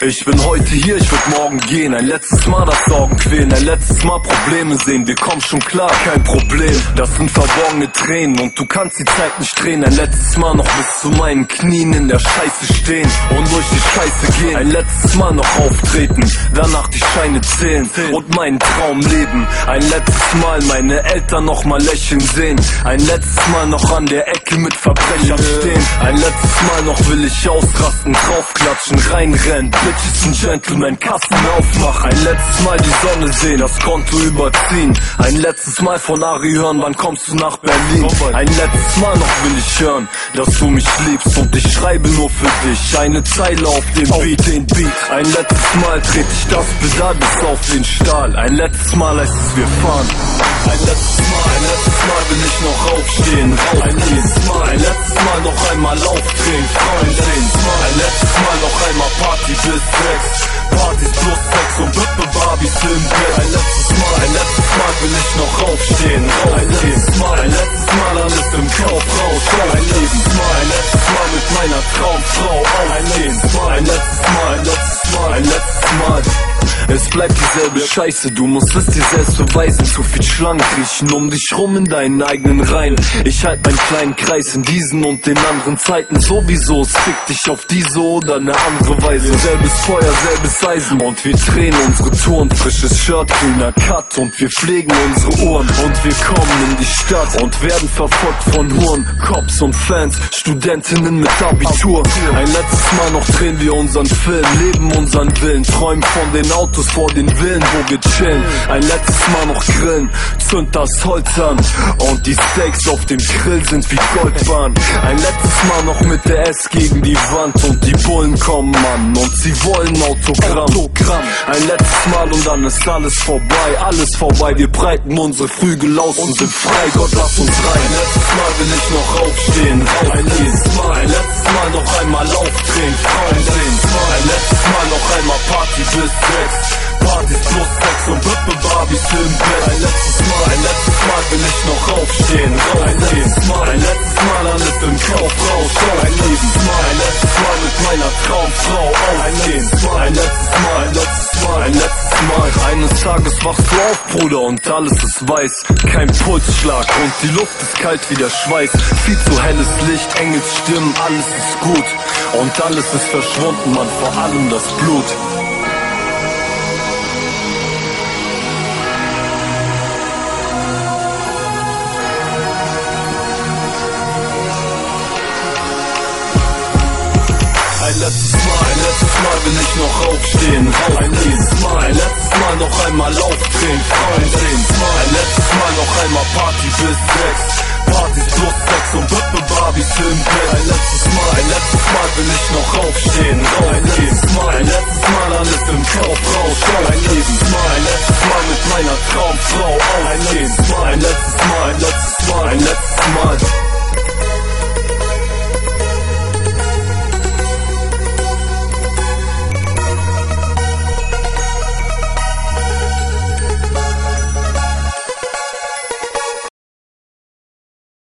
Ich bin heute hier, ich würd morgen gehen. Ein letztes Mal das Sorgen quälen, ein letztes Mal Probleme sehen. Wir kommen schon klar, kein Problem. Das sind verborgene Tränen und du kannst die Zeit nicht drehen. Ein letztes Mal noch bis zu meinen Knien in der Scheiße stehen und durch die Scheiße gehen. Ein letztes Mal noch auftreten, danach die Scheine zählen und meinen Traum leben. Ein letztes Mal meine Eltern noch mal lächeln sehen. Ein letztes Mal noch an der Ecke mit Verbrechern stehen. Ein letztes Mal noch will ich ausrasten, draufklatschen, reinrennen, Bitches und Gentlemen, Kassen aufmachen. Ein letztes Mal die Sonne sehen, das Konto überziehen. Ein letztes Mal von Ari hören, wann kommst du nach Berlin? Ein letztes Mal noch will ich hören, dass du mich liebst und ich schreibe nur für dich eine Zeile auf dem Beat. Ein letztes Mal trete ich das Pedal bis auf den Stahl. Ein letztes Mal heißt es, wir fahren. Ein letztes Mal will ich noch aufstehen. Ein letztes Mal noch einmal aufdrehen, Frauen sehen. Ein letztes Mal noch einmal Party bis 6. Partys plus Sex und Bippe Barbies im Bett. Ein letztes Mal will ich noch aufstehen. Ein letztes Mal alles im Kauf raus. Ein letztes Mal mit meiner Traumfrau aufstehen. Ein letztes Mal. Es bleibt dieselbe Scheiße, du musst es dir selbst beweisen. Zu viel Schlangen kriechen um dich rum in deinen eigenen Reihen. Ich halt meinen kleinen Kreis in diesen und den anderen Zeiten. Sowieso, es fickt dich auf diese oder eine andere Weise. Selbes Feuer, selbes Eisen und wir drehen unsere Touren. Frisches Shirt, grüner Cut und wir pflegen unsere Ohren. Und wir kommen in die Stadt und werden verfolgt von Huren, Cops und Fans, Studentinnen mit Abitur. Ein letztes Mal noch drehen wir unseren Film, leben unseren Willen, träumen von den Autos vor den Villen, wo wir chillen. Ein letztes Mal noch grillen, zünd das Holz an und die Steaks auf dem Grill sind wie Goldbahn. Ein letztes Mal noch mit der S gegen die Wand und die Bullen kommen an und sie wollen Autogramm. Ein letztes Mal und dann ist alles vorbei, wir breiten unsere Flügel aus und sind frei, Gott lass uns rein. Ein letztes Mal will ich noch aufstehen, ein letztes Mal noch einmal aufdrehen, Frauen sehen. Ein letztes Mal noch einmal Party bis 6. Partys plus Sex und Bippe Barbies im Bett. Ein letztes Mal will ich noch aufstehen, ein letztes Mal alles im Kauf raus. Ein letztes Mal mit meiner Traumfrau aufstehen. Ein letztes Mal. Eines Tages wachst du auf, Bruder, und alles ist weiß. Kein Pulsschlag und die Luft ist kalt wie der Schweiß. Viel zu helles Licht, Engelsstimmen, alles ist gut. Und alles ist verschwunden, man, vor allem das Blut. Ein letztes Mal will ich noch aufstehen. Ein letztes Mal noch einmal aufdrehen, Frauen sehen. Ein letztes Mal noch einmal Party bis 6. Partys plus Sex und Bippe Barbies im Bett. Ein letztes Mal